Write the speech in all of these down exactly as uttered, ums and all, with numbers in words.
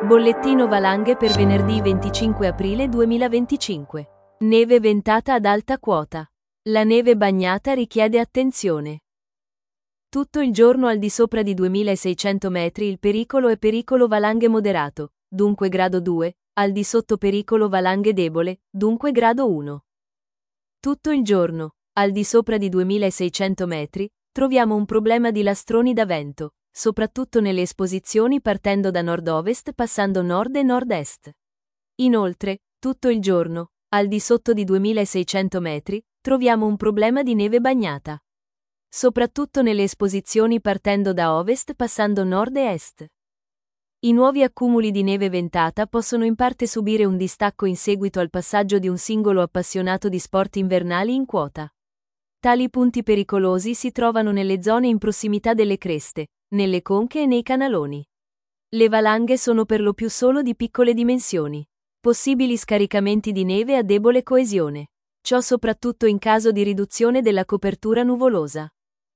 Bollettino valanghe per venerdì venticinque aprile duemilaventicinque. Neve ventata ad alta quota. La neve bagnata richiede attenzione. Tutto il giorno al di sopra di duemilaseicento metri il pericolo è pericolo valanghe moderato, dunque grado due, al di sotto pericolo valanghe debole, dunque grado uno. Tutto il giorno, al di sopra di duemilaseicento metri, troviamo un problema di lastroni da vento, soprattutto nelle esposizioni partendo da nord-ovest passando nord e nord-est. Inoltre, tutto il giorno, al di sotto di duemilaseicento metri, troviamo un problema di neve bagnata. Soprattutto nelle esposizioni partendo da ovest passando nord e est. I nuovi accumuli di neve ventata possono in parte subire un distacco in seguito al passaggio di un singolo appassionato di sport invernali in quota. Tali punti pericolosi si trovano nelle zone in prossimità delle creste, nelle conche e nei canaloni. Le valanghe sono per lo più solo di piccole dimensioni. Possibili scaricamenti di neve a debole coesione. Ciò soprattutto in caso di riduzione della copertura nuvolosa.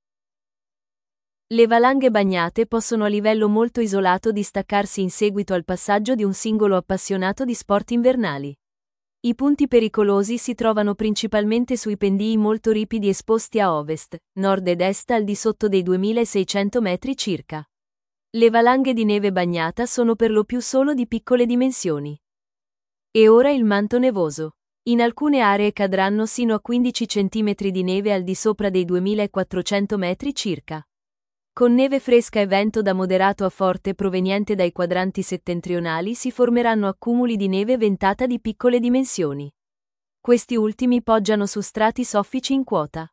Le valanghe bagnate possono a livello molto isolato distaccarsi in seguito al passaggio di un singolo appassionato di sport invernali. I punti pericolosi si trovano principalmente sui pendii molto ripidi esposti a ovest, nord ed est al di sotto dei duemilaseicento metri circa. Le valanghe di neve bagnata sono per lo più solo di piccole dimensioni. E ora il manto nevoso. In alcune aree cadranno sino a quindici centimetri di neve al di sopra dei duemilaquattrocento metri circa. Con neve fresca e vento da moderato a forte proveniente dai quadranti settentrionali si formeranno accumuli di neve ventata di piccole dimensioni. Questi ultimi poggiano su strati soffici in quota.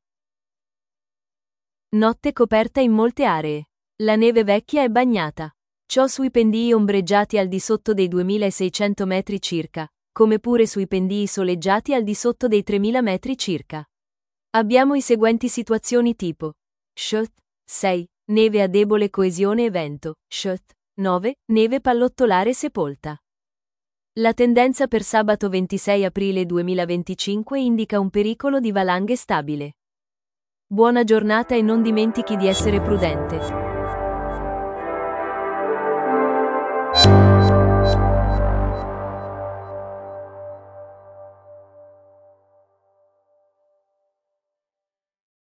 Notte coperta in molte aree. La neve vecchia è bagnata. Ciò sui pendii ombreggiati al di sotto dei duemilaseicento metri circa, come pure sui pendii soleggiati al di sotto dei tremila metri circa. Abbiamo i seguenti situazioni tipo: Shot sei. Neve a debole coesione e vento. Shot nove. Neve pallottolare sepolta. La tendenza per sabato ventisei aprile duemilaventicinque indica un pericolo di valanghe stabile. Buona giornata e non dimentichi di essere prudente.